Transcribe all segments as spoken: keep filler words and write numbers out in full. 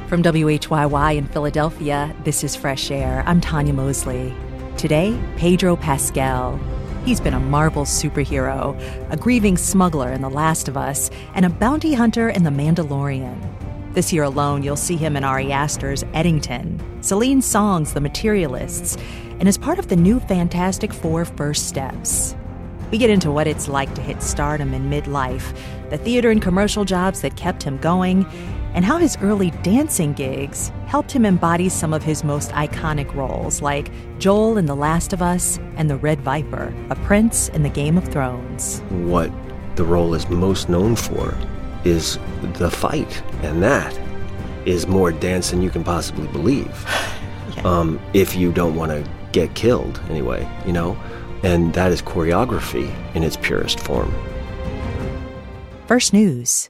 From W H Y Y in Philadelphia, this is Fresh Air. I'm Tanya Mosley. Today, Pedro Pascal. He's been a Marvel superhero, a grieving smuggler in The Last of Us, and a bounty hunter in The Mandalorian. This year alone, you'll see him in Ari Aster's Eddington, Celine Song's The Materialists, and as part of the new Fantastic Four First Steps. We get into what it's like to hit stardom in midlife, the theater and commercial jobs that kept him going, and how his early dancing gigs helped him embody some of his most iconic roles, like Joel in The Last of Us and the Red Viper, a prince in the Game of Thrones. What the role is most known for is the fight, and that is more dance than you can possibly believe. yeah. um, if you don't want to get killed, anyway, you know? And that is choreography in its purest form. First News.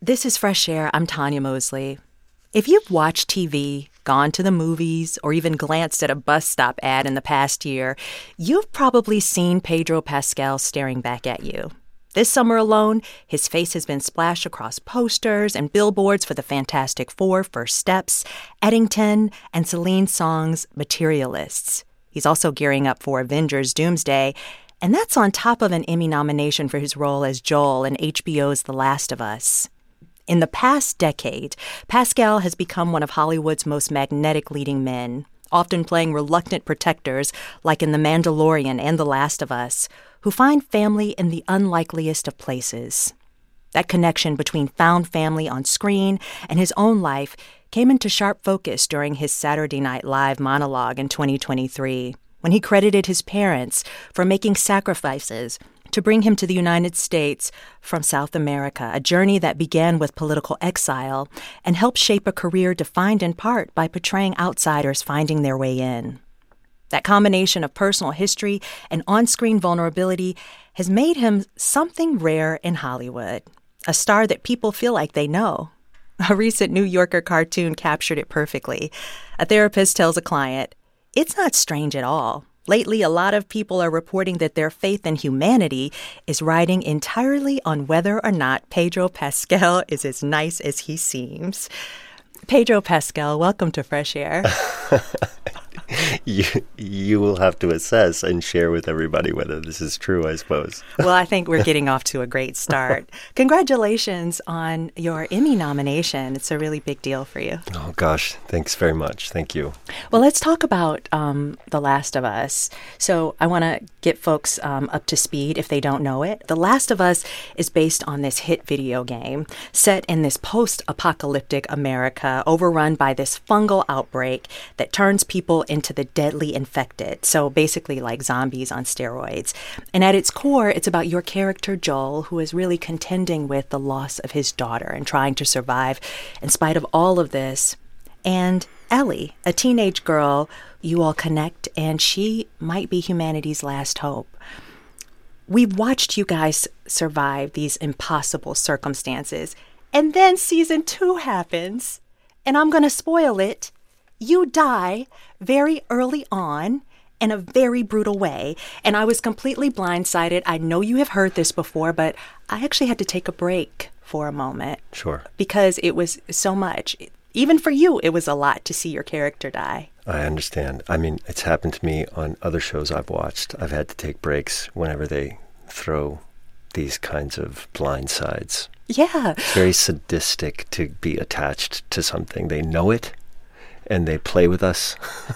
This is Fresh Air. I'm Tanya Mosley. If you've watched T V, gone to the movies, or even glanced at a bus stop ad in the past year, you've probably seen Pedro Pascal staring back at you. This summer alone, his face has been splashed across posters and billboards for the Fantastic Four, First Steps, Eddington, and Celine Song's Materialists. He's also gearing up for Avengers Doomsday, and that's on top of an Emmy nomination for his role as Joel in H B O's The Last of Us. In the past decade, Pascal has become one of Hollywood's most magnetic leading men, often playing reluctant protectors like in The Mandalorian and The Last of Us, who find family in the unlikeliest of places. That connection between found family on screen and his own life came into sharp focus during his Saturday Night Live monologue in twenty twenty-three, when he credited his parents for making sacrifices to bring him to the United States from South America, a journey that began with political exile and helped shape a career defined in part by portraying outsiders finding their way in. That combination of personal history and on-screen vulnerability has made him something rare in Hollywood, a star that people feel like they know. A recent New Yorker cartoon captured it perfectly. A therapist tells a client, "It's not strange at all. Lately, a lot of people are reporting that their faith in humanity is riding entirely on whether or not Pedro Pascal is as nice as he seems." Pedro Pascal, welcome to Fresh Air. You you will have to assess and share with everybody whether this is true, I suppose. Well, I think we're getting off to a great start. Congratulations on your Emmy nomination. It's a really big deal for you. Oh, gosh. Thanks very much. Thank you. Well, let's talk about um, The Last of Us. So I want to get folks um, up to speed if they don't know it. The Last of Us is based on this hit video game set in this post-apocalyptic America overrun by this fungal outbreak that turns people into the deadly infected. So basically like zombies on steroids. And at its core, it's about your character, Joel, who is really contending with the loss of his daughter and trying to survive in spite of all of this. And Ellie, a teenage girl, you all connect, and she might be humanity's last hope. We've watched you guys survive these impossible circumstances. And then season two happens, and I'm going to spoil it. You die very early on in a very brutal way. And I was completely blindsided. I know you have heard this before, but I actually had to take a break for a moment. Sure. Because it was so much. Even for you, it was a lot to see your character die. I understand. I mean, it's happened to me on other shows I've watched. I've had to take breaks whenever they throw these kinds of blindsides. Yeah. It's very sadistic to be attached to something. They know it. And they play with us,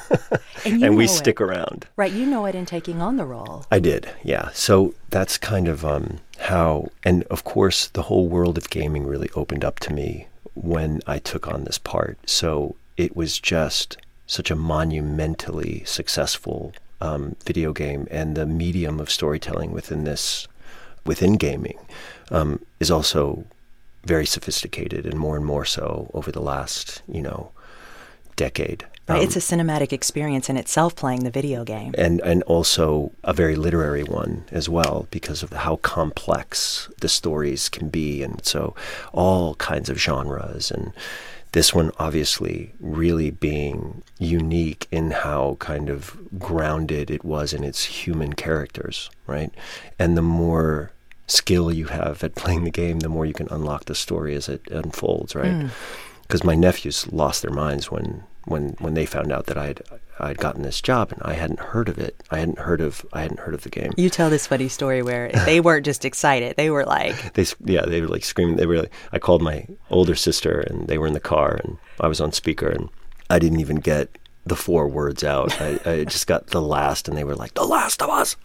and, and we stick it. around. Right, you know it in taking on the role. I did, yeah. So that's kind of um, how, and of course, the whole world of gaming really opened up to me when I took on this part. So it was just such a monumentally successful um, video game, and the medium of storytelling within this, within gaming, um, is also very sophisticated, and more and more so over the last, you know, decade. Right, Um, it's a cinematic experience in itself playing the video game. and and also a very literary one as well, because of how complex the stories can be, and so all kinds of genres, and this one obviously really being unique in how kind of grounded it was in its human characters, right? And the more skill you have at playing the game, the more you can unlock the story as it unfolds, right? Mm. Because my nephews lost their minds when, when, when they found out that I had I had gotten this job, and I hadn't heard of it. I hadn't heard of I hadn't heard of the game. You tell this funny story where they weren't just excited; they were like, they yeah, they were like screaming. They were. Like, I called my older sister, and they were in the car, and I was on speaker, and I didn't even get the four words out. I, I just got the last, and they were like, "The Last of Us,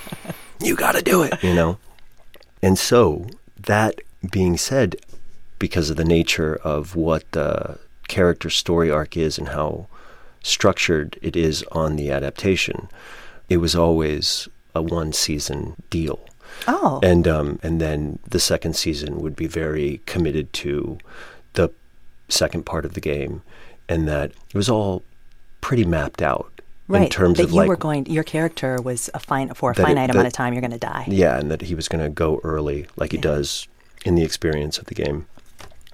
you got to do it," you know. And so that being said, because of the nature of what the character story arc is and how structured it is on the adaptation, it was always a one season deal. Oh. And um, and then the second season would be very committed to the second part of the game, and that it was all pretty mapped out. Right, in terms that of you like, were going, your character was a fine for a that finite it, amount that, of time. You're going to die. Yeah, and that he was going to go early, like he yeah. does in the experience of the game.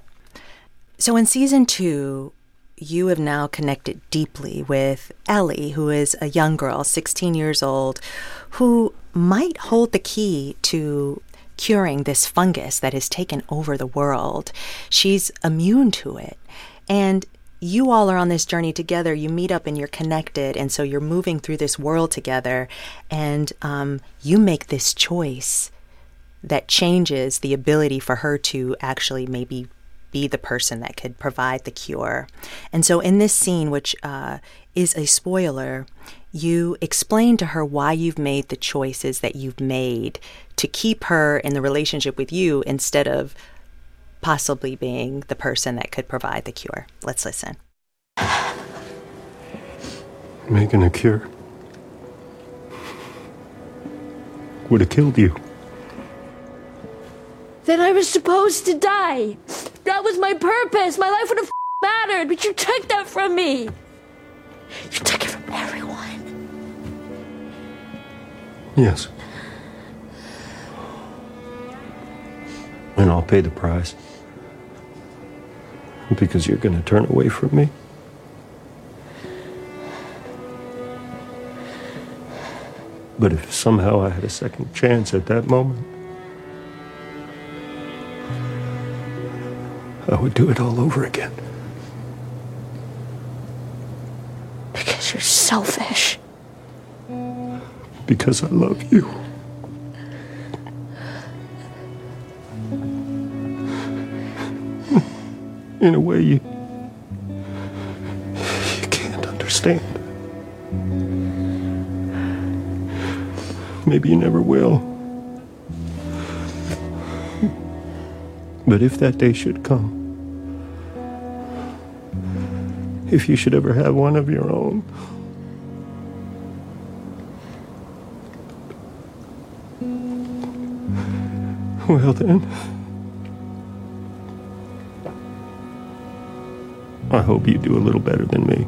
So in season two, you have now connected deeply with Ellie, who is a young girl, sixteen years old, who might hold the key to curing this fungus that has taken over the world. She's immune to it. And you all are on this journey together. You meet up and you're connected. And so you're moving through this world together. And um, you make this choice that changes the ability for her to actually maybe be the person that could provide the cure. And so in this scene, which uh, is a spoiler, you explain to her why you've made the choices that you've made to keep her in the relationship with you instead of possibly being the person that could provide the cure. Let's listen. Making a cure would have killed you. Then I was supposed to die. That was my purpose. My life would have mattered, but you took that from me. You took it from everyone. Yes. And I'll pay the price. Because you're going to turn away from me. But if somehow I had a second chance at that moment, I would do it all over again. Because you're selfish. Because I love you. In a way you, you can't understand. Maybe you never will. But if that day should come, if you should ever have one of your own, well then, I hope you do a little better than me.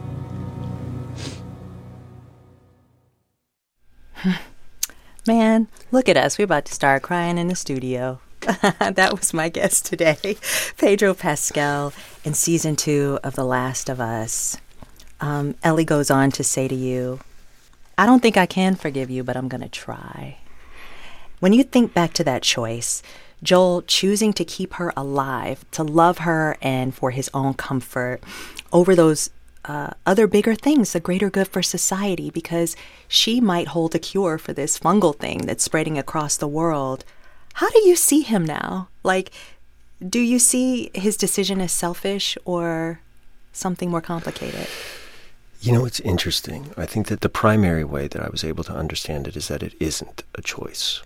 Man, look at us. We're about to start crying in the studio. That was my guest today, Pedro Pascal, in season two of The Last of Us. Um, Ellie goes on to say to you, I don't think I can forgive you, but I'm going to try. When you think back to that choice, Joel choosing to keep her alive, to love her and for his own comfort over those uh, other bigger things, the greater good for society, because she might hold a cure for this fungal thing that's spreading across the world. How do you see him now? Like, do you see his decision as selfish or something more complicated? You know, it's interesting. I think that the primary way that I was able to understand it is that it isn't a choice.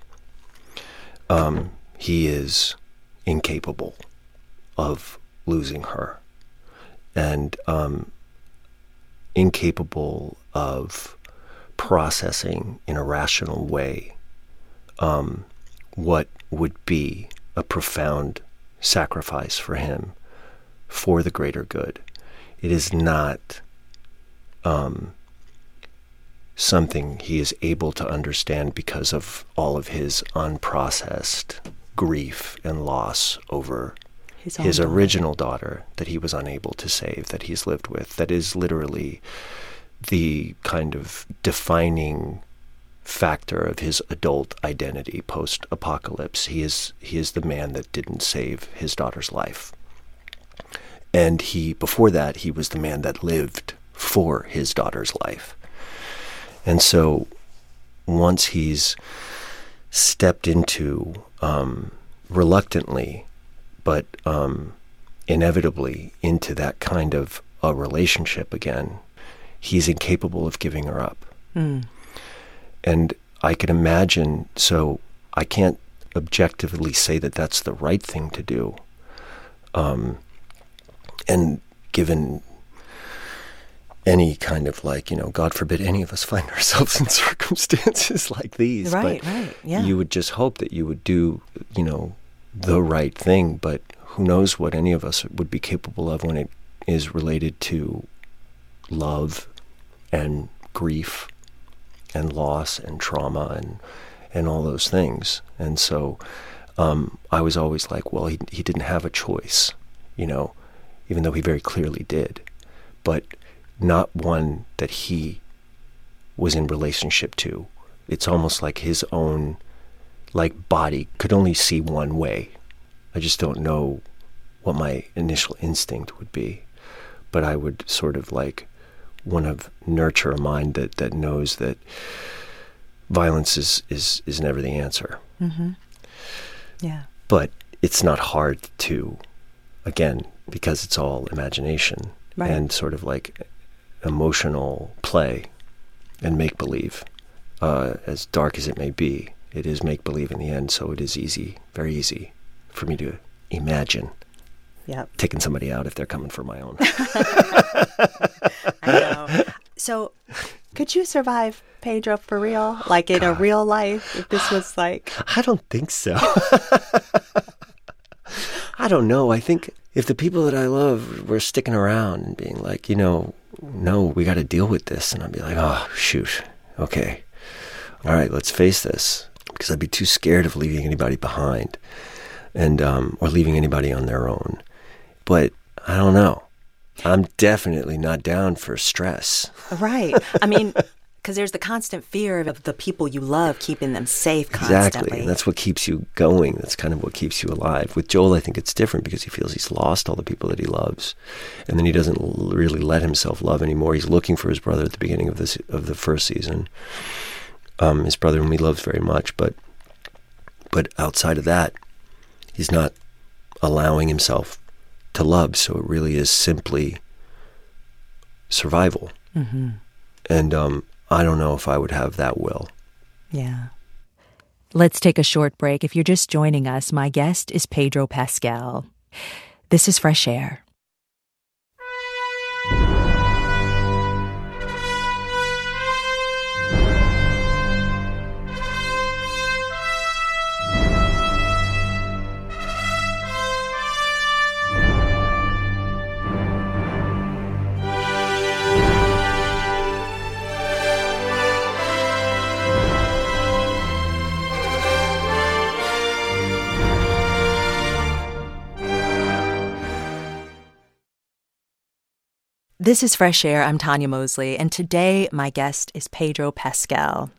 Um, he is incapable of losing her and um, incapable of processing in a rational way um, what would be a profound sacrifice for him for the greater good. It is not um, something he is able to understand because of all of his unprocessed grief and loss over his, his original daughter that he was unable to save, that he's lived with. That is literally the kind of defining factor of his adult identity post-apocalypse. He is he is the man that didn't save his daughter's life. And he, before that, he was the man that lived for his daughter's life. And so once he's stepped into, um, reluctantly, but um, inevitably into that kind of a relationship again, he's incapable of giving her up. Mm. And I can imagine, so I can't objectively say that that's the right thing to do. Um, and given any kind of like, you know, God forbid any of us find ourselves in circumstances like these. Right, but right, yeah. You would just hope that you would do, you know, the right thing. But who knows what any of us would be capable of when it is related to love and grief and loss and trauma and and all those things. And so um, I was always like, well, he he didn't have a choice, you know. even though he very clearly did, but not one that he was in relationship to. It's almost like his own, like, body could only see one way. I just don't know what my initial instinct would be, but I would sort of like want to nurture a mind that, that knows that violence is, is, is never the answer. Mm-hmm. Yeah. But it's not hard to, again, because it's all imagination right. and sort of like emotional play and make-believe. Uh, as dark as it may be, it is make-believe in the end, so it is easy, very easy for me to imagine yep. taking somebody out if they're coming for my own. I know. So could you survive Pedro for real? Like in God. a real life, if this was like... I don't think so. I don't know. I think if the people that I love were sticking around and being like, you know, no, we got to deal with this. And I'd be like, oh, shoot. Okay. All right, let's face this. Because I'd be too scared of leaving anybody behind and um, or leaving anybody on their own. But I don't know. I'm definitely not down for stress. Right. I mean... Because there's the constant fear of the people you love, keeping them safe constantly. Exactly, and that's what keeps you going. That's kind of what keeps you alive. With Joel, I think it's different because he feels he's lost all the people that he loves. And then he doesn't l- really let himself love anymore. He's looking for his brother at the beginning of this of the first season. Um, his brother whom he loves very much, but but outside of that, he's not allowing himself to love. So it really is simply survival. Mm-hmm. And um I don't know if I would have that will. Yeah. Let's take a short break. If you're just joining us, my guest is Pedro Pascal. This is Fresh Air. This is Fresh Air. I'm Tanya Mosley, and today my guest is Pedro Pascal.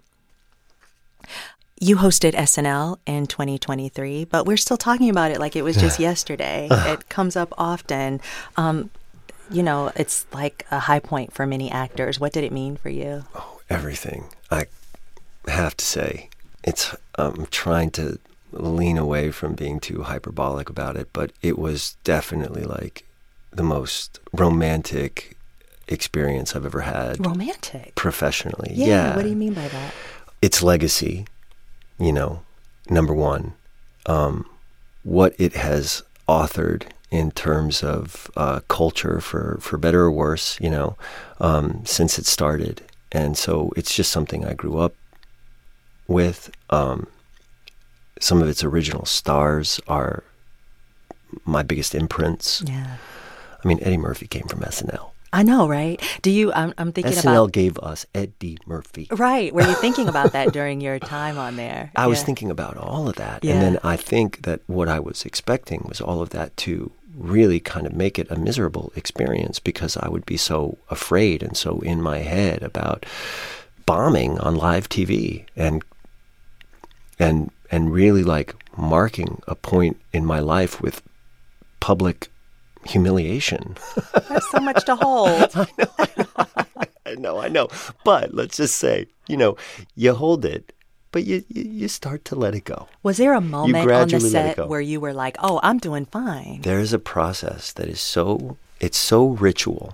You hosted S N L in twenty twenty-three, but we're still talking about it like it was just yesterday. It comes up often. Um, you know, it's like a high point for many actors. What did it mean for you? Oh, everything. I have to say, it's. I'm trying to lean away from being too hyperbolic about it, but it was definitely like the most romantic experience I've ever had. Romantic? Professionally. Yeah, yeah. What do you mean by that? Its legacy, you know, number one. Um, what it has authored in terms of uh, culture, for, for better or worse, you know, um, since it started. And so it's just something I grew up with. Um, some of its original stars are my biggest imprints. Yeah. I mean, Eddie Murphy came from S N L. I know, right? Do you, I'm, I'm thinking S N L about... gave us Eddie Murphy. Right. Were you thinking about that during your time on there? I yeah. was thinking about all of that. Yeah. And then I think that what I was expecting was all of that to really kind of make it a miserable experience, because I would be so afraid and so in my head about bombing on live T V and and and really like marking a point in my life with public humiliation. There's so much to hold. I know, I know, I know, I know. But let's just say, you know, you hold it, but you, you, you start to let it go. Was there a moment on the set go. where you were like, oh, I'm doing fine? There is a process that is so, it's so ritual.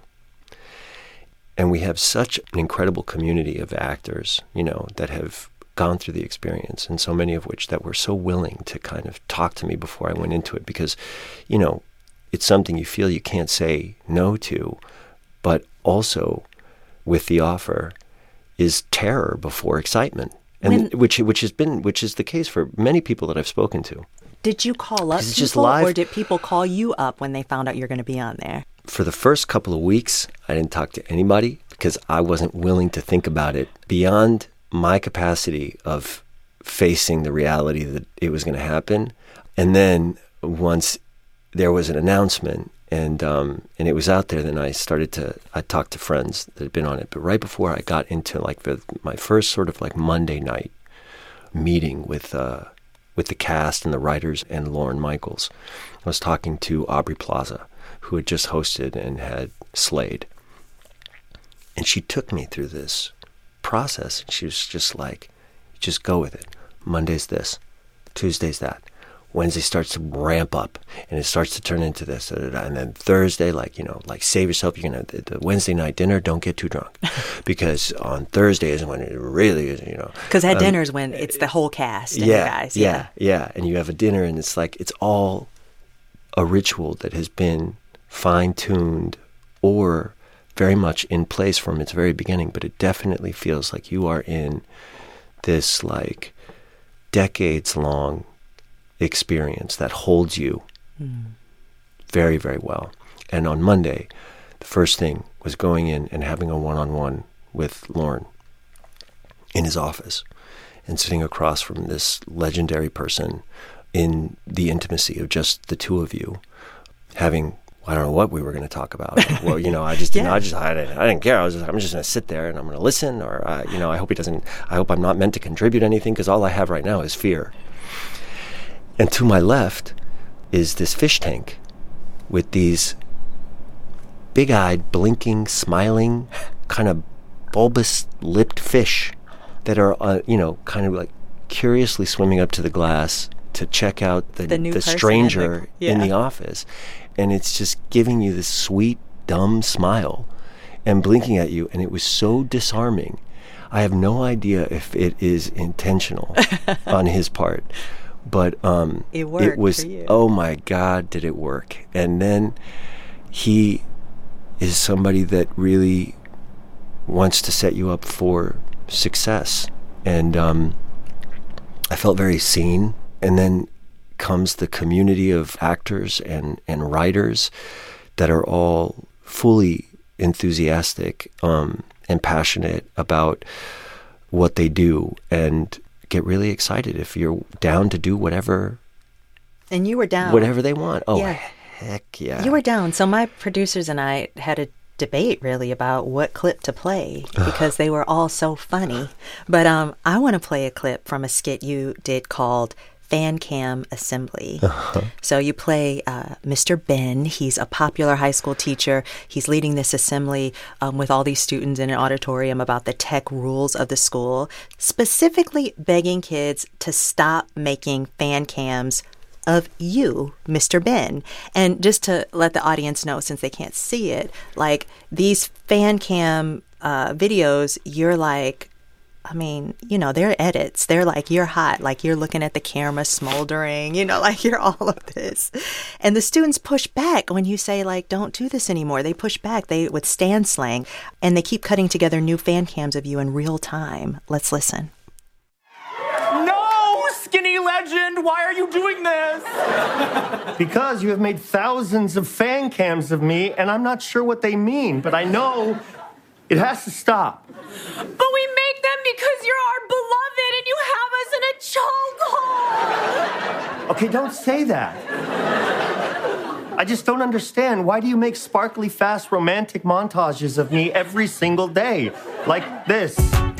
And we have such an incredible community of actors, you know, that have gone through the experience, and so many of which that were so willing to kind of talk to me before I went into it, because, you know, it's something you feel you can't say no to, but also with the offer is terror before excitement, and when, which which has been which is the case for many people that I've spoken to. Did you call up it's people, just live. Or did people call you up when they found out you're going to be on there? For the first couple of weeks, I didn't talk to anybody because I wasn't willing to think about it beyond my capacity of facing the reality that it was going to happen. And then once there was an announcement, and um, and it was out there. Then I started to, I talked to friends that had been on it. But right before I got into like the, my first sort of like Monday night meeting with uh, with the cast and the writers and Lorne Michaels, I was talking to Aubrey Plaza, who had just hosted and had Slade. And she took me through this process, and she was just like, just go with it. Monday's this, Tuesday's that. Wednesday starts to ramp up, and it starts to turn into this. Da, da, da. And then Thursday, like, you know, like save yourself. You're going to, the Wednesday night dinner, don't get too drunk. Because on Thursday is when it really is, you know. Because that um, dinner is when it's the whole cast and yeah, you guys. Yeah, Yeah, yeah. And you have a dinner, and it's like, it's all a ritual that has been fine-tuned or very much in place from its very beginning. But it definitely feels like you are in this, like, decades-long experience that holds you mm. very, very well. And on Monday, the first thing was going in and having a one-on-one with Lorne in his office and sitting across from this legendary person in the intimacy of just the two of you, having, I don't know what we were going to talk about. Well, you know, I just didn't, yeah. I just, I didn't, I didn't care. I was just, I'm just going to sit there and I'm going to listen, or, uh, you know, I hope he doesn't, I hope I'm not meant to contribute anything, because all I have right now is fear. And to my left is this fish tank with these big-eyed, blinking, smiling, kind of bulbous-lipped fish that are, uh, you know, kind of like curiously swimming up to the glass to check out the, the, new the stranger in the, yeah. in the office. And it's just giving you this sweet, dumb smile and blinking at you. And it was so disarming. I have no idea if it is intentional on his part. But um, it, worked it was, for you. Oh my God, did it work. And then he is somebody that really wants to set you up for success. And um, I felt very seen. And then comes the community of actors and, and writers that are all fully enthusiastic um, and passionate about what they do, and get really excited if you're down to do whatever. And you were down. Whatever they want. Oh, yeah. Heck yeah. You were down. So my producers and I had a debate really about what clip to play because they were all so funny. But um, I want to play a clip from a skit you did called Fan Cam Assembly. Uh-huh. So you play uh, Mister Ben. He's a popular high school teacher. He's leading this assembly um, with all these students in an auditorium about the tech rules of the school, specifically begging kids to stop making fan cams of you, Mister Ben. And just to let the audience know, since they can't see it, like these fan cam uh, videos, you're like, I mean, you know, they're edits. They're like, you're hot, like you're looking at the camera smoldering, you know, like you're all of this. And the students push back when you say, like, don't do this anymore. They push back they with stand slang, and they keep cutting together new fan cams of you in real time. Let's listen. No, skinny legend, why are you doing this? Because you have made thousands of fan cams of me, and I'm not sure what they mean, but I know it has to stop. But we make them because you're our beloved and you have us in a chokehold. Okay, don't say that. I just don't understand. Why do you make sparkly, fast, romantic montages of me every single day? Like this.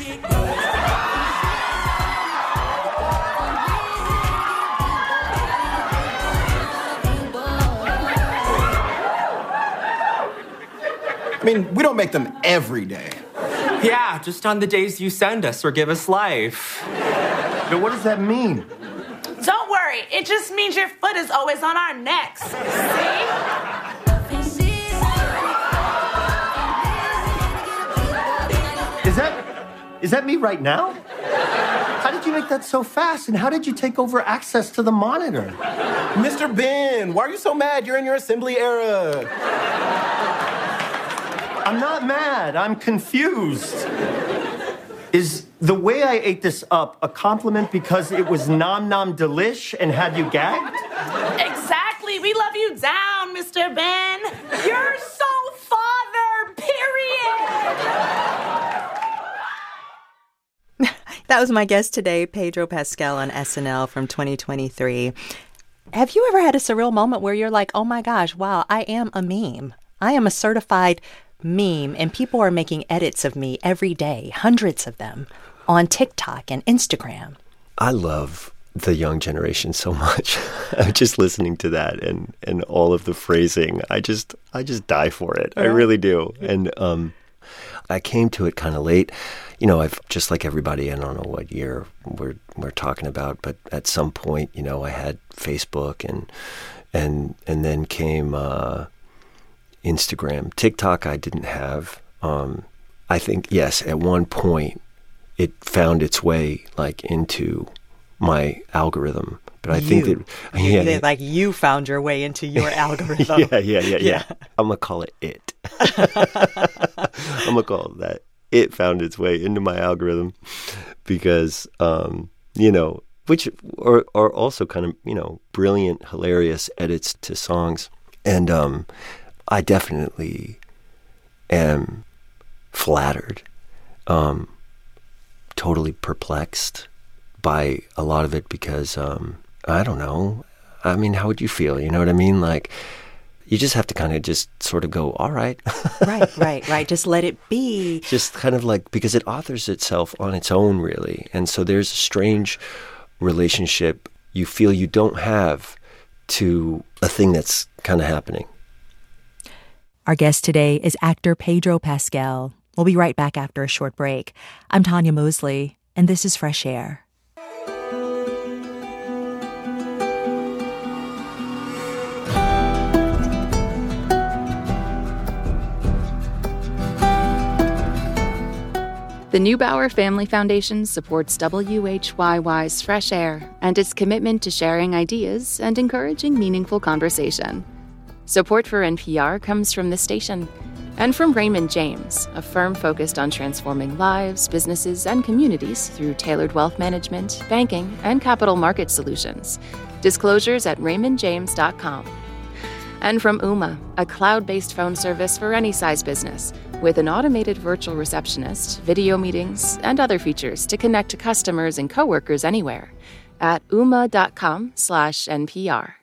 I mean, we don't make them every day. Yeah, just on the days you send us or give us life. But what does that mean? Don't worry, it just means your foot is always on our necks. See? Is that, is that me right now? How did you make that so fast? And how did you take over access to the monitor? Mister Ben, why are you so mad? You're in your assembly era. I'm not mad. I'm confused. Is the way I ate this up a compliment because it was nom nom delish and had you gagged? Exactly. We love you down, Mister Ben. You're so father, period. That was my guest today, Pedro Pascal on S N L from twenty twenty-three. Have you ever had a surreal moment where you're like, oh my gosh, wow, I am a meme. I am a certified meme, and people are making edits of me every day, hundreds of them, on TikTok and Instagram. I love the young generation so much. I'm just listening to that and, and all of the phrasing. I just I just die for it. Right. I really do. And um, I came to it kind of late. You know, I've just like everybody, I don't know what year we're we're talking about, but at some point, you know, I had Facebook and and and then came uh, Instagram. TikTok I didn't have. Um, I think, yes, at one point it found its way like into my algorithm. But I you. think that yeah, yeah, like you found your way into your algorithm. yeah, yeah, yeah, yeah. I'm gonna call it it. I'm gonna call it that. It found its way into my algorithm because, um, you know, which are, are also kind of, you know, brilliant, hilarious edits to songs. And um, I definitely am flattered, um, totally perplexed by a lot of it because, um, I don't know. I mean, how would you feel? You know what I mean? Like, you just have to kind of just sort of go, all right. right, right, right. Just let it be. Just kind of like, because it authors itself on its own, really. And so there's a strange relationship you feel you don't have to a thing that's kind of happening. Our guest today is actor Pedro Pascal. We'll be right back after a short break. I'm Tanya Mosley, and this is Fresh Air. The Neubauer Family Foundation supports W H Y Y's Fresh Air and its commitment to sharing ideas and encouraging meaningful conversation. Support for N P R comes from the station and from Raymond James, a firm focused on transforming lives, businesses, and communities through tailored wealth management, banking, and capital market solutions. Disclosures at raymond james dot com. And from Ooma, a cloud-based phone service for any size business, with an automated virtual receptionist, video meetings, and other features to connect to customers and coworkers anywhere at ooma dot com slash N P R.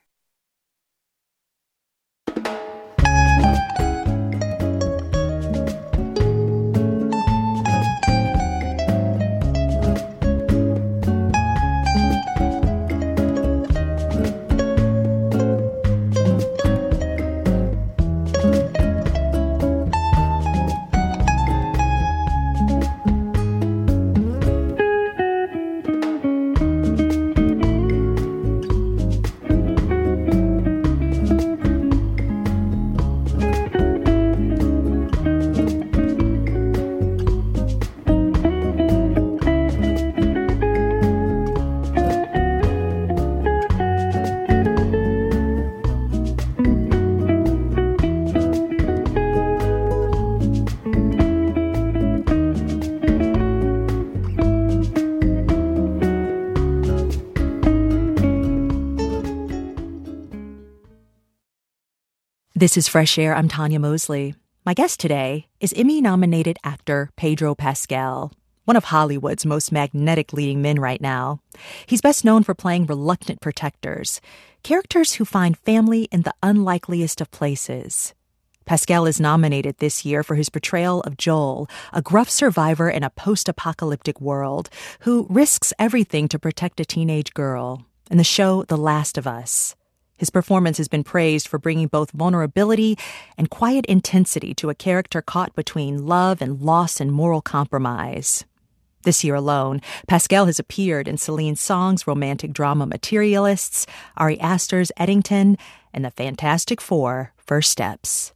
This is Fresh Air. I'm Tanya Mosley. My guest today is Emmy-nominated actor Pedro Pascal, one of Hollywood's most magnetic leading men right now. He's best known for playing reluctant protectors, characters who find family in the unlikeliest of places. Pascal is nominated this year for his portrayal of Joel, a gruff survivor in a post-apocalyptic world who risks everything to protect a teenage girl, in the show The Last of Us. His performance has been praised for bringing both vulnerability and quiet intensity to a character caught between love and loss and moral compromise. This year alone, Pascal has appeared in Celine Song's romantic drama Materialists, Ari Aster's Eddington, and the Fantastic Four, First Steps.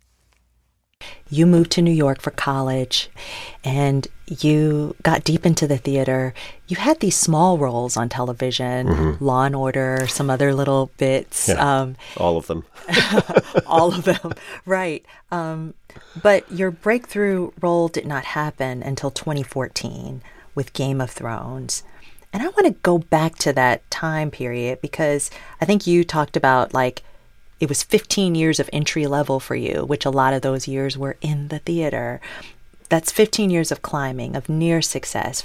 You moved to New York for college, and you got deep into the theater. You had these small roles on television, mm-hmm. Law and Order, some other little bits. Yeah, um, all of them. all of them, right. Um, but your breakthrough role did not happen until twenty fourteen with Game of Thrones. And I want to go back to that time period because I think you talked about, like, it was fifteen years of entry level for you, which a lot of those years were in the theater. That's fifteen years of climbing, of near success.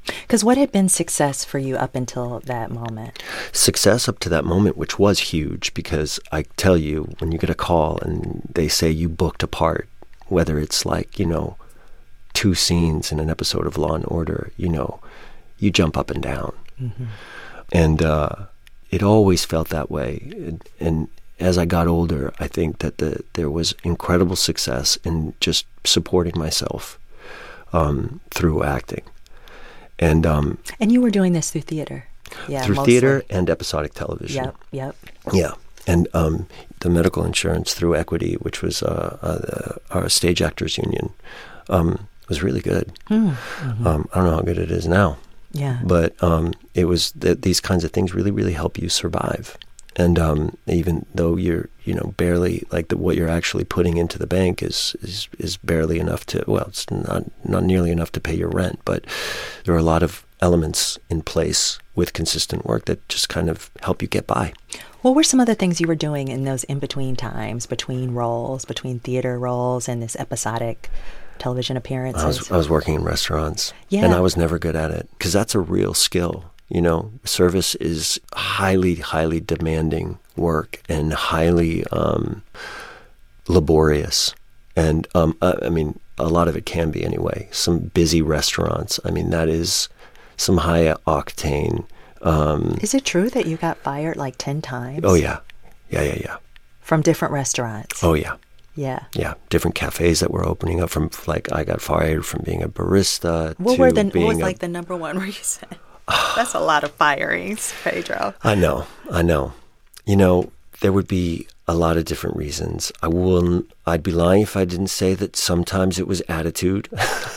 Because what had been success for you up until that moment? Success up to that moment, which was huge, because I tell you, when you get a call and they say you booked a part, whether it's like, you know, two scenes in an episode of Law and Order, you know, you jump up and down. Mm-hmm. And uh, it always felt that way. And, and as I got older, I think that the, there was incredible success in just supporting myself um, through acting. And um, and you were doing this through theater, yeah, through mostly. theater and episodic television. Yep, yep. Yeah, and um, the medical insurance through Equity, which was uh, uh, our stage actors union, um, was really good. Mm-hmm. Um, I don't know how good it is now. Yeah, but um, it was that these kinds of things really, really help you survive. And um, even though you're, you know, barely like the, what you're actually putting into the bank is, is is barely enough to, well, it's not not nearly enough to pay your rent. But there are a lot of elements in place with consistent work that just kind of help you get by. What were some other things you were doing in those in between times, between roles, between theater roles and this episodic television appearances? I was I was working in restaurants, yeah, and I was never good at it because that's a real skill. You know, service is highly, highly demanding work and highly um, laborious. And, um, I, I mean, a lot of it can be anyway. Some busy restaurants, I mean, that is some high octane. Um, is it true that you got fired like ten times? Oh, yeah. Yeah, yeah, yeah. From different restaurants? Oh, yeah. Yeah. Yeah. Different cafes that were opening up from, like, I got fired from being a barista what to were the, being What was a, like the number one reason? That's a lot of firings, Pedro. I know, I know. You know, there would be a lot of different reasons. I wouldn't, I'd be lying if I didn't say that sometimes it was attitude.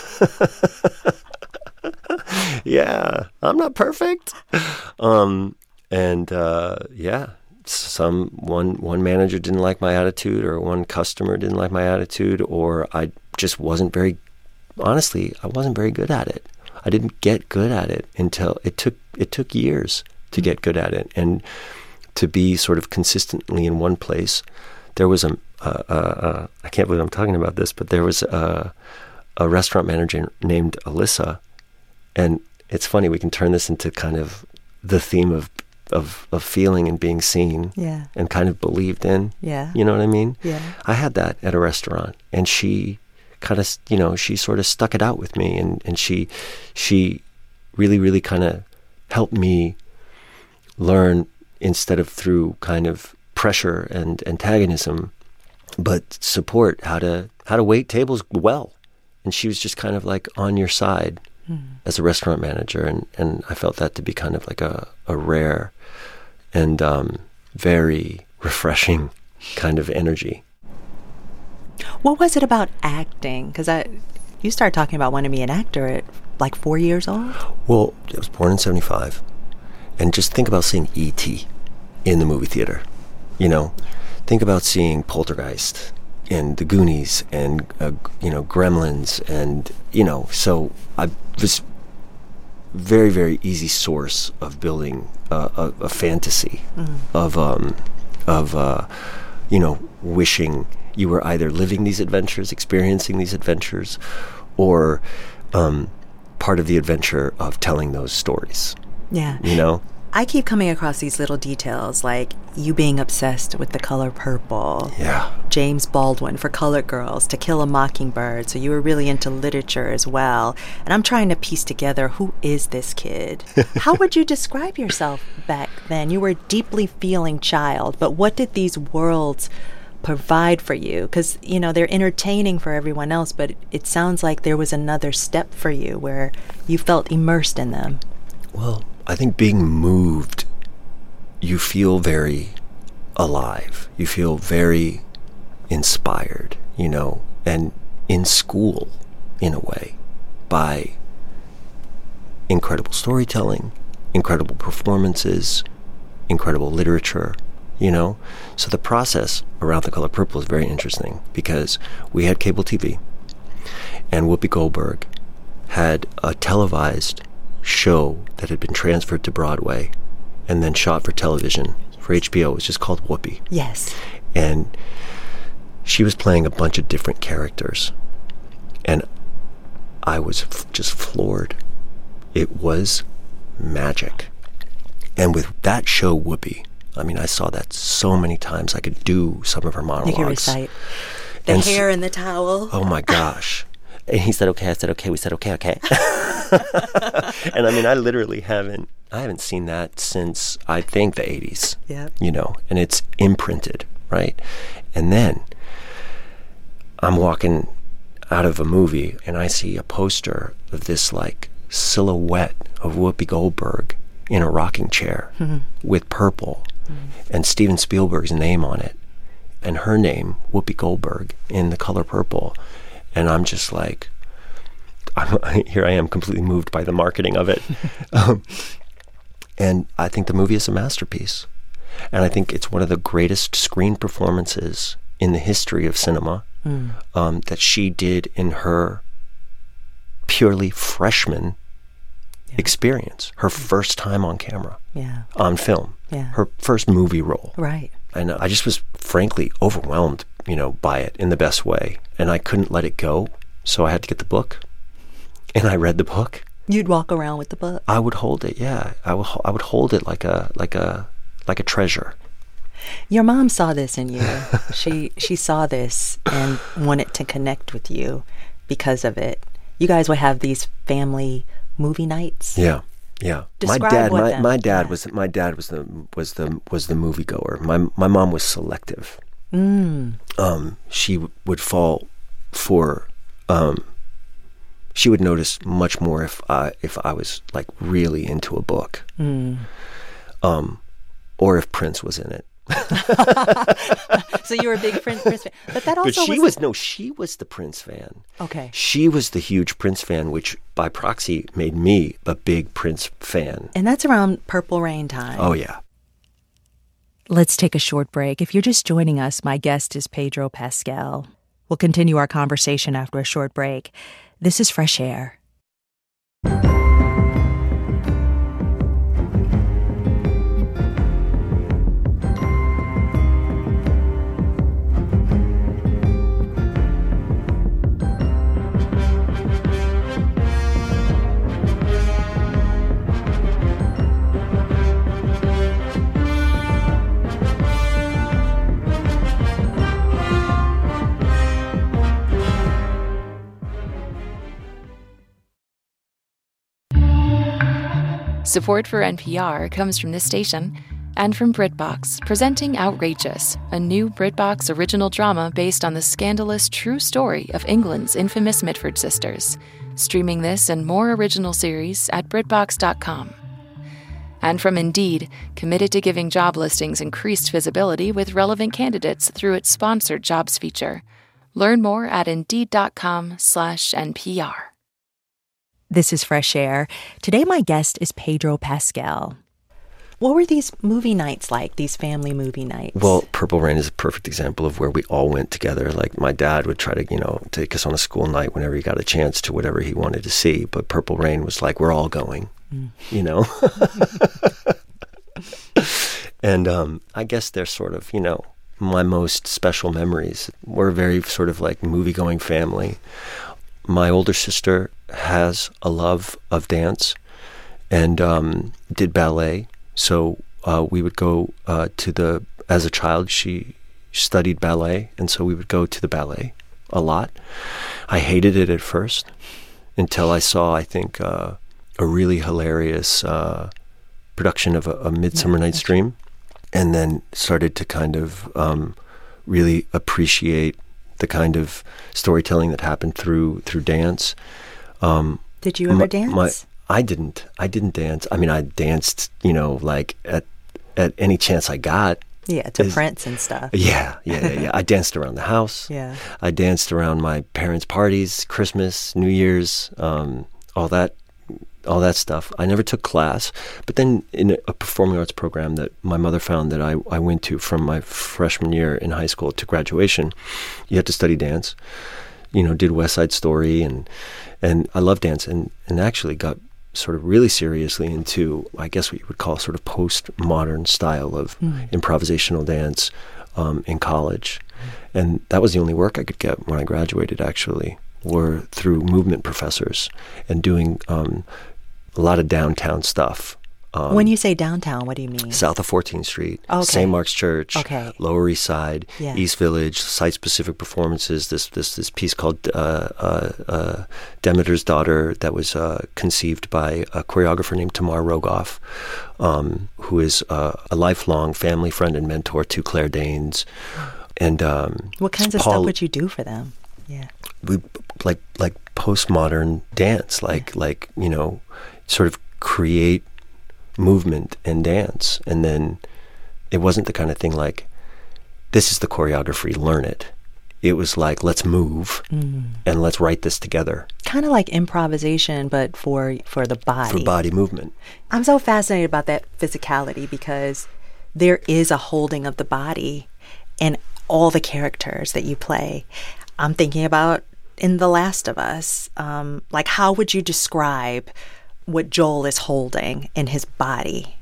Yeah, I'm not perfect. Um, and uh, yeah, some one one manager didn't like my attitude, or one customer didn't like my attitude, or I just wasn't very, honestly, I wasn't very good at it. I didn't get good at it until it took it took years to get good at it, and to be sort of consistently in one place. There was a, uh, uh, I can't believe I'm talking about this, but there was a, a restaurant manager named Alyssa, and it's funny, we can turn this into kind of the theme of of, of feeling and being seen, yeah, and kind of believed in. Yeah, you know what I mean? Yeah, I had that at a restaurant, and she kind of, you know, she sort of stuck it out with me, and, and she she really, really kind of helped me learn, instead of through kind of pressure and antagonism, but support, how to how to wait tables well. And she was just kind of like on your side mm. as a restaurant manager, and, and I felt that to be kind of like a, a rare and um, very refreshing kind of energy. What was it about acting? Because I, you started talking about wanting to be an actor at like four years old? Well, I was born in seventy-five. And just think about seeing E T in the movie theater. You know, think about seeing Poltergeist and The Goonies and, uh, you know, Gremlins. And, you know, so I was very, very easy source of building uh, a, a fantasy mm. of, um, of uh, you know, wishing you were either living these adventures, experiencing these adventures, or um, part of the adventure of telling those stories. Yeah. You know? I keep coming across these little details, like you being obsessed with the color purple. Yeah. James Baldwin for Colored Girls, To Kill a Mockingbird. So you were really into literature as well. And I'm trying to piece together, who is this kid? How would you describe yourself back then? You were a deeply feeling child, but what did these worlds provide for you? Because, you know, they're entertaining for everyone else, but it sounds like there was another step for you where you felt immersed in them. Well, I think being moved, you feel very alive. You feel very inspired, you know, and in school, in a way, by incredible storytelling, incredible performances, incredible literature, you know. So the process around The Color Purple is very interesting because we had cable T V, and Whoopi Goldberg had a televised show that had been transferred to Broadway and then shot for television for H B O. It was just called Whoopi. Yes. And she was playing a bunch of different characters, and I was f- just floored it was magic. And with that show, Whoopi, I mean, I saw that so many times. I could do some of her monologues. You could recite. The and hair so, and the towel. Oh, my gosh. And he said, okay. I said, okay. We said, okay, okay. And I mean, I literally haven't, I haven't seen that since, I think, the eighties. Yeah. You know, and it's imprinted, right? And then I'm walking out of a movie and I see a poster of this, like, silhouette of Whoopi Goldberg in a rocking chair mm-hmm. with purple mm-hmm. and Steven Spielberg's name on it and her name, Whoopi Goldberg, in the color purple. And I'm just like, I'm, here I am completely moved by the marketing of it. um, and I think the movie is a masterpiece. And I think it's one of the greatest screen performances in the history of cinema mm. um, that she did in her purely freshman yeah. experience, her first time on camera, yeah. on film, yeah. her first movie role. Right. And I just was frankly overwhelmed, you know, by it in the best way. And I couldn't let it go, so I had to get the book. And I read the book. You'd walk around with the book? I would hold it, yeah. I would I would hold it like a like a like a treasure. Your mom saw this in you. she she saw this and wanted to connect with you because of it. You guys would have these family movie nights. Yeah. Yeah. Describe my dad what my, them, my dad yeah. was my dad was the was the was the moviegoer. My my mom was selective. Mm. Um she w- would fall for um she would notice much more if I if I was like really into a book. Mm. Um or if Prince was in it. So you were a big Prince, Prince fan. But that also But she was, was no, she was the Prince fan. Okay. She was the huge Prince fan, which by proxy made me a big Prince fan. And that's around Purple Rain time. Oh yeah. Let's take a short break. If you're just joining us, my guest is Pedro Pascal. We'll continue our conversation after a short break. This is Fresh Air. Support for N P R comes from this station and from BritBox, presenting Outrageous, a new BritBox original drama based on the scandalous true story of England's infamous Mitford sisters. Streaming this and more original series at BritBox dot com. And from Indeed, committed to giving job listings increased visibility with relevant candidates through its sponsored jobs feature. Learn more at Indeed.com slash NPR. This is Fresh Air. Today my guest is Pedro Pascal. What were these movie nights like, these family movie nights? Well, Purple Rain is a perfect example of where we all went together. Like, my dad would try to, you know, take us on a school night whenever he got a chance to whatever he wanted to see. But Purple Rain was like, we're all going, mm. you know? And um, I guess they're sort of, you know, my most special memories. We're a very sort of like movie-going family. My older sister has a love of dance and um, did ballet. So uh, we would go uh, to the, as a child, she studied ballet. And so we would go to the ballet a lot. I hated it at first until I saw, I think, uh, a really hilarious uh, production of A, a Midsummer Night's Dream. And then started to kind of um, really appreciate the kind of storytelling that happened through through dance. Um, Did you ever my, dance? My, I didn't. I didn't dance. I mean, I danced, you know, like at at any chance I got. Yeah, to Is, Prince and stuff. Yeah, yeah, yeah, yeah. I danced around the house. Yeah. I danced around my parents' parties, Christmas, New Year's, um, all that. all that stuff. I never took class, but then in a performing arts program that my mother found that I, I went to from my freshman year in high school to graduation, you had to study dance, you know, did West Side Story, and and I loved dance, and, and actually got sort of really seriously into, I guess what you would call sort of postmodern style of mm. improvisational dance um, in college. Mm. And that was the only work I could get when I graduated, actually, were through movement professors and doing um, a lot of downtown stuff. Um, when you say downtown, what do you mean? South of fourteenth Street, okay. Saint Mark's Church, okay. Lower East Side, yeah. East Village, site-specific performances. This this this piece called uh, uh, uh, Demeter's Daughter that was uh, conceived by a choreographer named Tamar Rogoff, um, who is uh, a lifelong family friend and mentor to Claire Danes. And um, what kinds of Paul, stuff would you do for them? Yeah, we like like postmodern dance, like yeah. like you know, sort of create movement and dance. And then it wasn't the kind of thing like, this is the choreography, learn it. It was like, let's move mm. and let's write this together. Kind of like improvisation, but for for the body. For body movement. I'm so fascinated about that physicality because there is a holding of the body in all the characters that you play. I'm thinking about in The Last of Us, um, like how would you describe what Joel is holding in his body?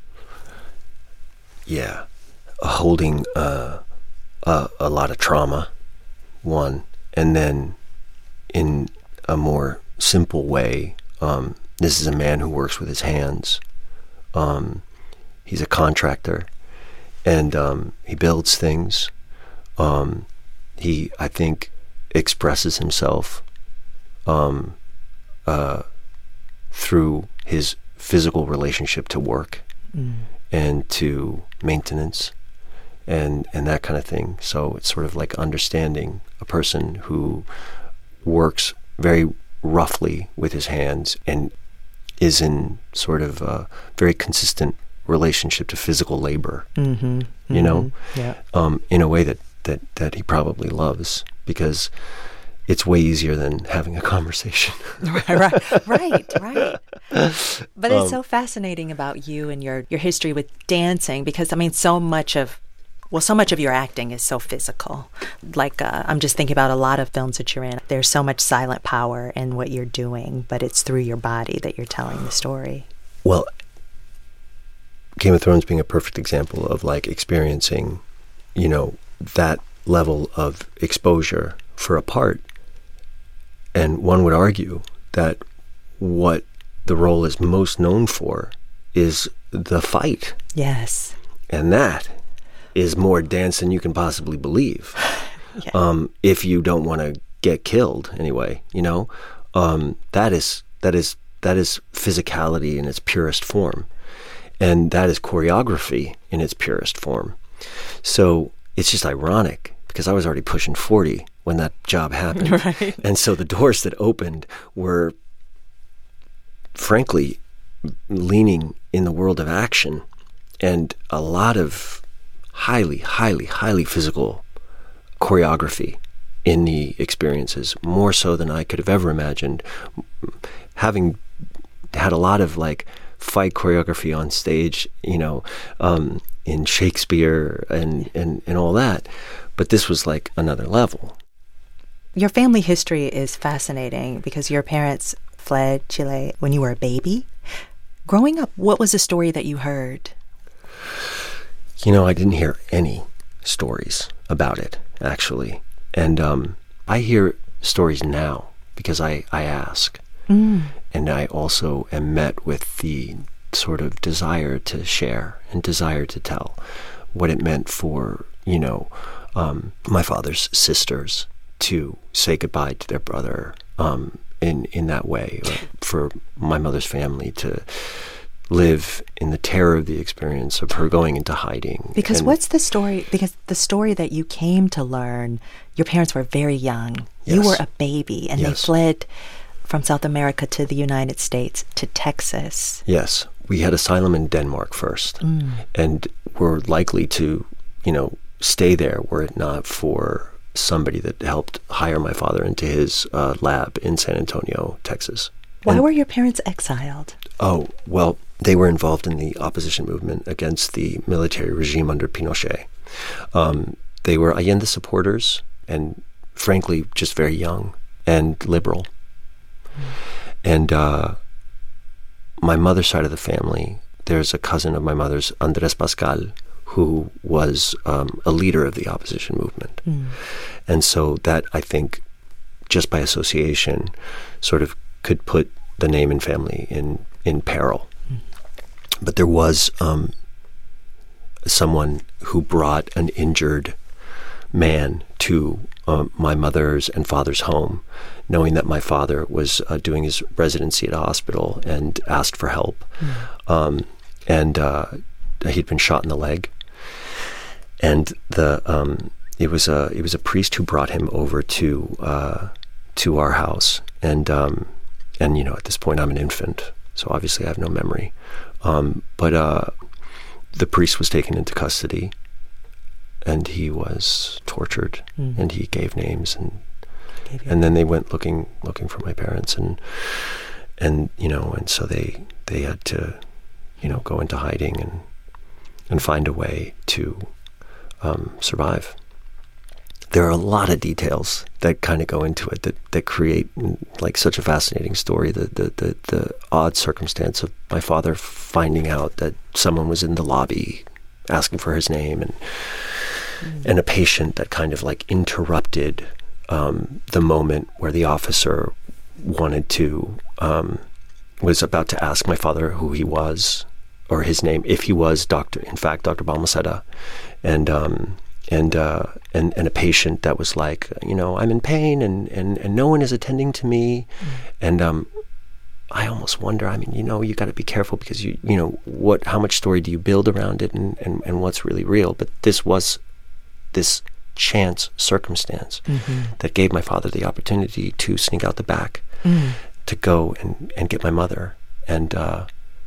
Yeah, holding uh, a, a lot of trauma, one, and then in a more simple way, um, this is a man who works with his hands. Um, he's a contractor, and um, he builds things. Um, he, I think, expresses himself um, uh, through his physical relationship to work mm. and to maintenance and and that kind of thing. So it's sort of like understanding a person who works very roughly with his hands and is in sort of a very consistent relationship to physical labor, mm-hmm. Mm-hmm. you know, yeah. um, in a way that, that, that he probably loves, because it's way easier than having a conversation. right, right, right. But it's um, so fascinating about you and your, your history with dancing, because, I mean, so much of, well, so much of your acting is so physical. Like, uh, I'm just thinking about a lot of films that you're in. There's so much silent power in what you're doing, but it's through your body that you're telling the story. Well, Game of Thrones being a perfect example of, like, experiencing, you know, that level of exposure for a part. And one would argue that what the role is most known for is the fight. Yes. And that is more dance than you can possibly believe. yeah. Um, if you don't want to get killed anyway, you know, um, that is that is that is physicality in its purest form, and that is choreography in its purest form. So it's just ironic because I was already pushing forty when that job happened, right. And so the doors that opened were, frankly, leaning in the world of action, and a lot of highly, highly, highly physical choreography in the experiences, more so than I could have ever imagined. Having had a lot of like fight choreography on stage, you know, um, in Shakespeare and, and, and all that, but this was like another level. Your family history is fascinating because your parents fled Chile when you were a baby. Growing up, what was the story that you heard? You know, I didn't hear any stories about it, actually. And um, I hear stories now because I, I ask. Mm. And I also am met with the sort of desire to share and desire to tell what it meant for, you know, um, my father's sisters to say goodbye to their brother um, in, in that way, or for my mother's family to live in the terror of the experience of her going into hiding. Because and what's the story? Because the story that you came to learn, your parents were very young. Yes. You were a baby, and yes. they fled from South America to the United States, to Texas. Yes. We had asylum in Denmark first, mm. and were likely to, you know, stay there were it not for somebody that helped hire my father into his uh, lab in San Antonio, Texas. Why and, were your parents exiled? Oh, well, they were involved in the opposition movement against the military regime under Pinochet. Um, they were Allende supporters and, frankly, just very young and liberal. Mm. And uh, my mother's side of the family, there's a cousin of my mother's, Andres Pascal, who was um, a leader of the opposition movement. Mm. And so that, I think, just by association, sort of could put the name and family in in peril. But there was um, someone who brought an injured man to um, my mother's and father's home, knowing that my father was uh, doing his residency at a hospital, and asked for help. Mm. Um, and uh, he'd been shot in the leg. And the um, it was a it was a priest who brought him over to uh, to our house. And um, and you know, at this point, I'm an infant, so obviously I have no memory. Um, but uh, the priest was taken into custody, and he was tortured, mm. and he gave names, and gave and then they went looking looking for my parents, and and you know, and so they they had to, you know, go into hiding and and find a way to um, survive. There are a lot of details that kind of go into it that, that create like such a fascinating story. The, the the the odd circumstance of my father finding out that someone was in the lobby asking for his name, and mm. and a patient that kind of like interrupted um, the moment where the officer wanted to um, was about to ask my father who he was, or his name, if he was Doctor in fact Doctor Balmaceda, and um, and uh, and and a patient that was like, you know, I'm in pain, and, and, and no one is attending to me, mm. and um, I almost wonder. I mean, you know, you got to be careful, because you you know what, how much story do you build around it, and, and, and what's really real. But this was this chance circumstance mm-hmm. that gave my father the opportunity to sneak out the back, mm. to go and, and get my mother, and uh,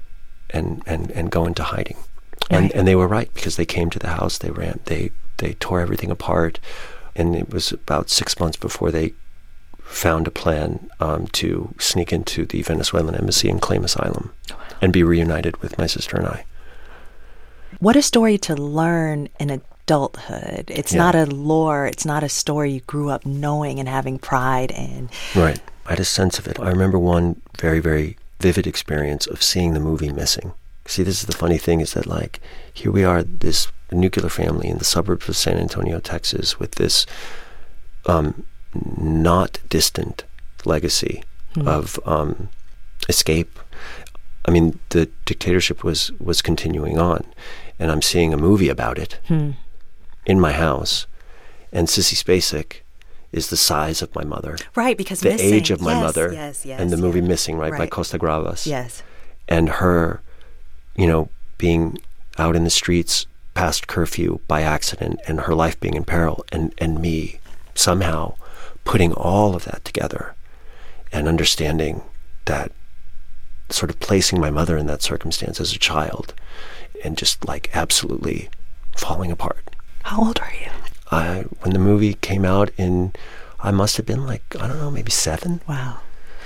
and and and go into hiding. And right. and they were right, because they came to the house. They ran. They they tore everything apart, and it was about six months before they found a plan um, to sneak into the Venezuelan embassy and claim asylum, oh, wow. and be reunited with my sister and I. What a story to learn in adulthood. It's yeah. not a lore. It's not a story you grew up knowing and having pride in. Right. I had a sense of it. I remember one very, very vivid experience of seeing the movie Missing. See, this is the funny thing, is that, like, here we are, this nuclear family in the suburbs of San Antonio, Texas, with this um, not distant legacy mm. of um, escape. I mean, the dictatorship was, was continuing on, and I'm seeing a movie about it mm. in my house, and Sissy Spacek is the size of my mother. Right, because the Missing. age of my yes, mother. Yes, yes, and the movie yeah. Missing, right, right, by Costa Gravas. Yes. And her, you know, being out in the streets past curfew by accident, and her life being in peril, and, and me somehow putting all of that together and understanding that, sort of placing my mother in that circumstance as a child, and just like absolutely falling apart. How old are you? I, when the movie came out in, I must have been like, I don't know, maybe seven. Wow.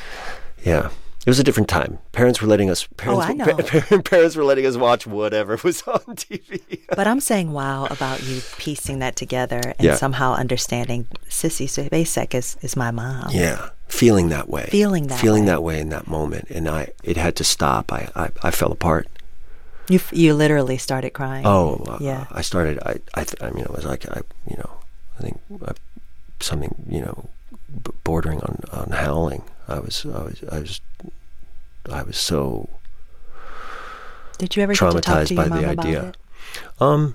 Yeah. It was a different time. Parents were letting us. Parents, oh, I know. Pa- parents were letting us watch whatever was on T V. But I'm saying, wow, about you piecing that together and yeah. somehow understanding Sissy Spacek is, is my mom. Yeah, feeling that way. Feeling that. Feeling way. that way in that moment, and I, it had to stop. I, I, I fell apart. You, you literally started crying. Oh, yeah. Uh, I started. I, I, th- I mean, it was like, I, you know, I think I, something, you know, b- bordering on, on howling. I was, I was, I was. I was so Did you ever traumatized get to talk to your by mom the about idea. It? Um,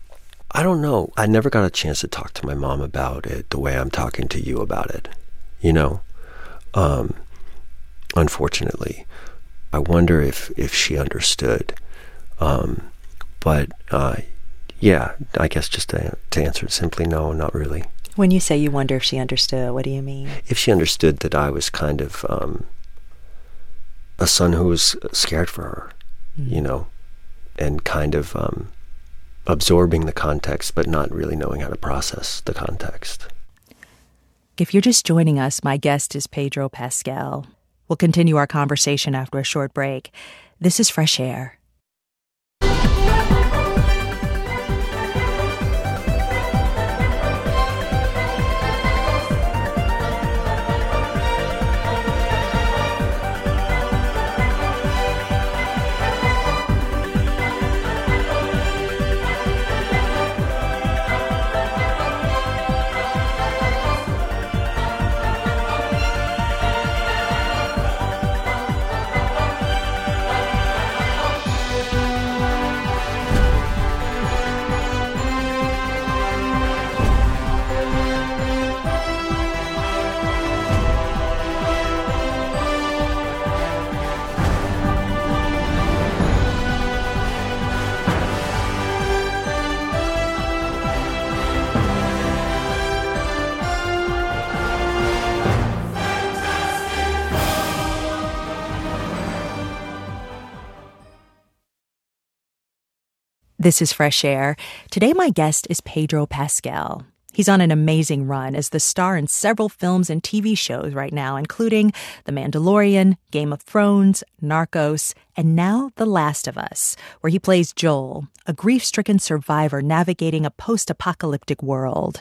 I don't know. I never got a chance to talk to my mom about it the way I'm talking to you about it. You know, um, unfortunately, I wonder if if she understood. Um, but uh, yeah, I guess just to, to answer it simply, no, not really. When you say you wonder if she understood, what do you mean? If she understood that I was kind of um, a son who was scared for her, mm-hmm. you know, and kind of um, absorbing the context, but not really knowing how to process the context. If you're just joining us, my guest is Pedro Pascal. We'll continue our conversation after a short break. This is Fresh Air. This is Fresh Air. Today my guest is Pedro Pascal. He's on an amazing run as the star in several films and T V shows right now, including The Mandalorian, Game of Thrones, Narcos, and now The Last of Us, where he plays Joel, a grief-stricken survivor navigating a post-apocalyptic world.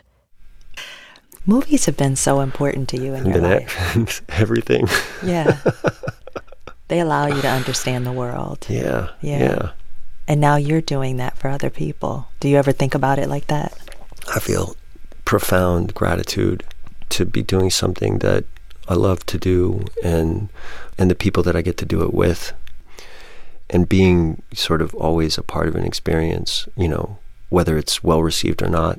Movies have been so important to you in your life. Everything. Yeah. They allow you to understand the world. Yeah, yeah. Yeah. And now you're doing that for other people. Do you ever think about it like that? I feel profound gratitude to be doing something that I love to do, and and the people that I get to do it with, and being sort of always a part of an experience, you know, whether it's well received or not,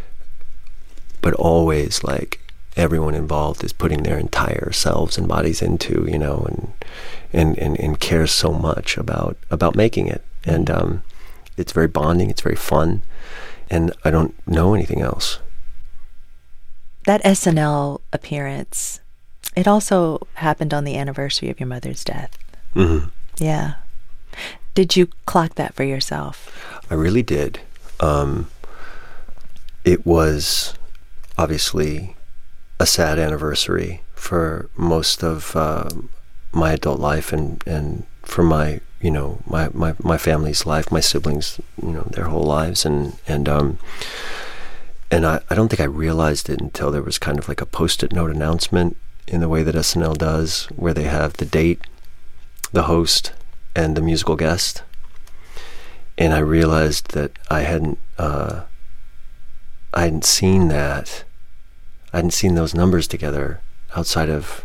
but always like everyone involved is putting their entire selves and bodies into, you know, and and and, and cares so much about about making it. And um, it's very bonding, it's very fun, and I don't know anything else. That S N L appearance, it also happened on the anniversary of your mother's death. Mm-hmm. Yeah. Did you clock that for yourself? I really did. Um, it was obviously a sad anniversary for most of uh, my adult life, and, and for my, you know, my, my, my family's life, my siblings, you know, their whole lives. And, and, um, And I, I don't think I realized it until there was kind of like a post-it note announcement in the way that S N L does, where they have the date, the host, and the musical guest. And I realized that I hadn't, uh, I hadn't seen that. I hadn't seen those numbers together outside of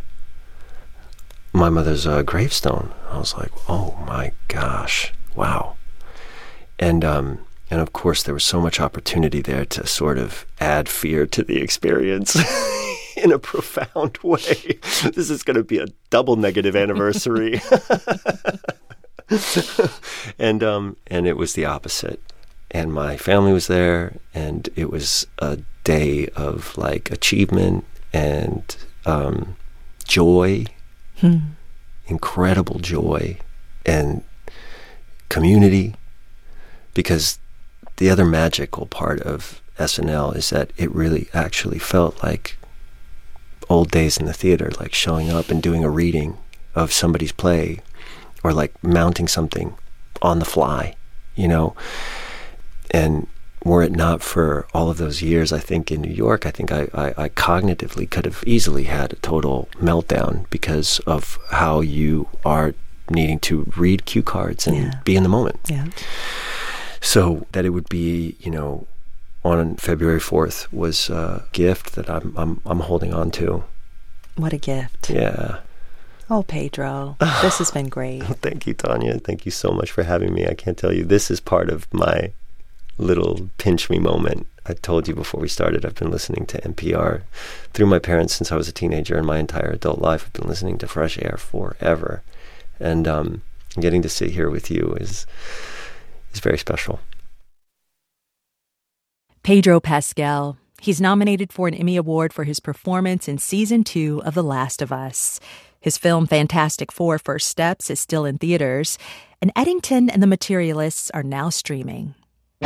my mother's uh, gravestone. I was like, oh my gosh, wow. And, um, And of course, there was so much opportunity there to sort of add fear to the experience in a profound way. This is going to be a double negative anniversary. and um, and it was the opposite. And my family was there, and it was a day of like achievement and um, joy, Hmm. incredible joy, and community, because the other magical part of S N L is that it really actually felt like old days in the theater, like showing up and doing a reading of somebody's play, or like mounting something on the fly, you know. And were it not for all of those years, I think, in New York, I think I, I, I cognitively could have easily had a total meltdown because of how you are needing to read cue cards and Yeah. be in the moment. Yeah. So that it would be, you know, on February fourth was a gift that I'm I'm I'm holding on to. What a gift. Yeah. Oh, Pedro, this has been great. Thank you, Tanya. Thank you so much for having me. I can't tell you, this is part of my little pinch me moment. I told you before we started, I've been listening to N P R through my parents since I was a teenager, and my entire adult life I've been listening to Fresh Air forever. And um, getting to sit here with you is is very special. Pedro Pascal. He's nominated for an Emmy Award for his performance in season two of The Last of Us. His film Fantastic Four: First Steps is still in theaters, and Eddington and the Materialists are now streaming.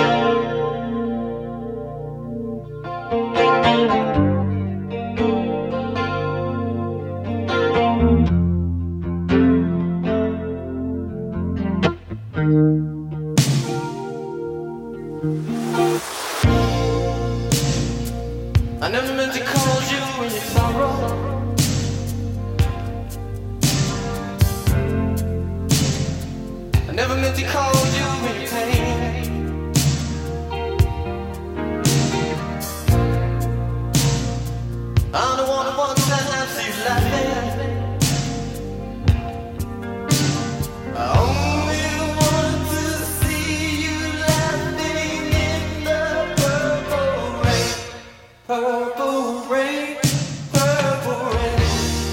I never meant to call you in your sorrow. I never meant to call you in your pain. I'm the one who wants to have you laughing. I only want to see you laughing in the purple rain. Purple rain, purple rain.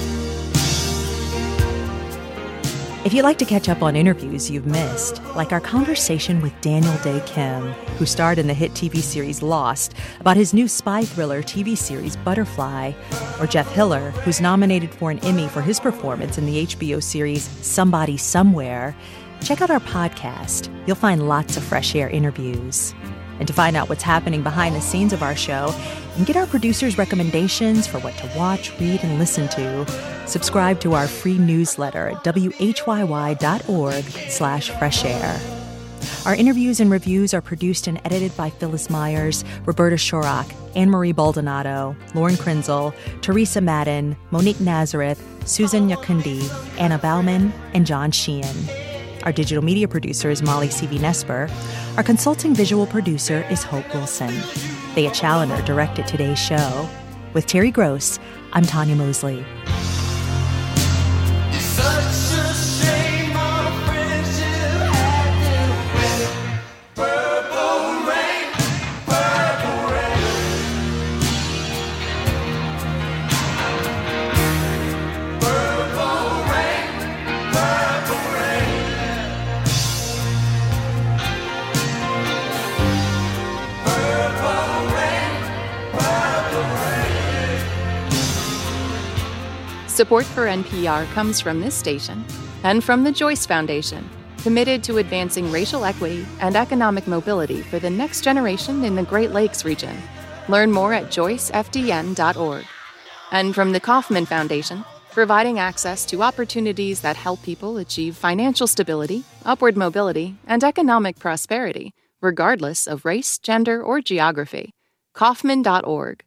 If you'd like to catch up on interviews you've missed, like our conversation with Daniel Dae Kim, who starred in the hit T V series Lost, about his new spy thriller T V series Butterfly, or Jeff Hiller, who's nominated for an Emmy for his performance in the H B O series Somebody Somewhere, check out our podcast. You'll find lots of Fresh Air interviews. And to find out what's happening behind the scenes of our show and get our producers' recommendations for what to watch, read, and listen to, subscribe to our free newsletter at w h y y dot org slash fresh air. Our interviews and reviews are produced and edited by Phyllis Myers, Roberta Shorak, Anne-Marie Baldonado, Lauren Krinzel, Teresa Madden, Monique Nazareth, Susan Yakundi, Anna Bauman, and John Sheehan. Our digital media producer is Molly C V Nesper. Our consulting visual producer is Hope Wilson. Thea Challoner directed today's show. With Terry Gross, I'm Tanya Mosley. Support for N P R comes from this station and from the Joyce Foundation, committed to advancing racial equity and economic mobility for the next generation in the Great Lakes region. Learn more at joyce f d n dot org. And from the Kauffman Foundation, providing access to opportunities that help people achieve financial stability, upward mobility, and economic prosperity, regardless of race, gender, or geography. Kauffman dot org.